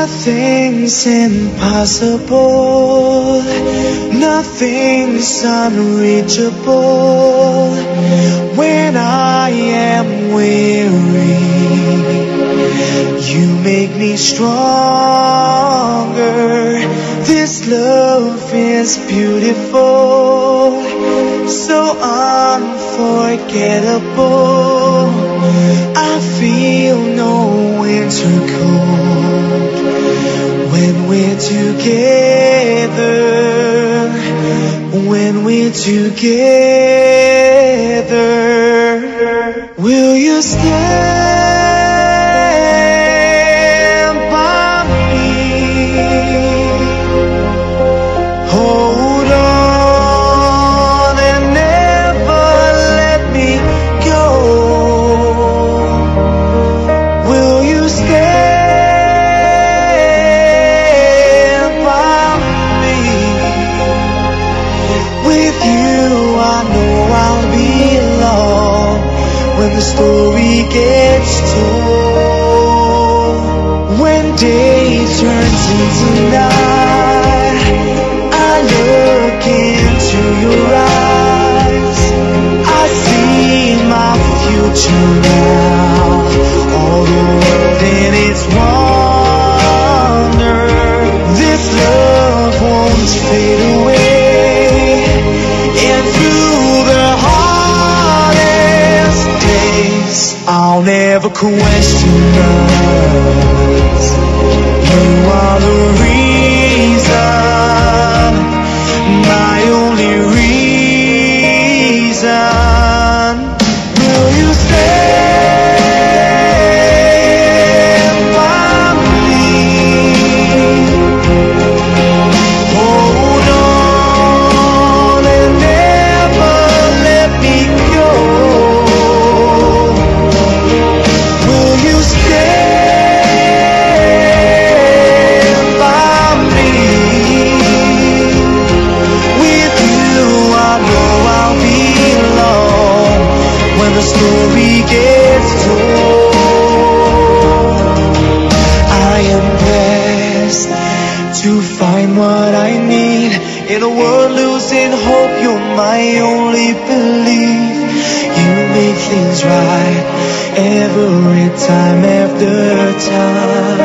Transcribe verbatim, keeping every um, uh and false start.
Nothing's impossible, nothing's unreachable. When I am weary, you make me stronger. This love is beautiful, so unforgettable. I feel no winter cold when we're together, when we're together. Will you stand by me? Hold on and never let me go. Will you stand by me? With you I know I'll be alone when the story gets told. When day turns into night, I look into your eyes. I see my future now, all the world in its wonder. This love won't fade away, and through the hardest days, I'll never question us. You are the reason, my only reason. Will you stand by me? Hold on and never let me go. Will you stand by me? With you I know I'll be alone when the story gets told. I am blessed to find what I need in a world losing hope. You're my only belief. You make things right every time after time.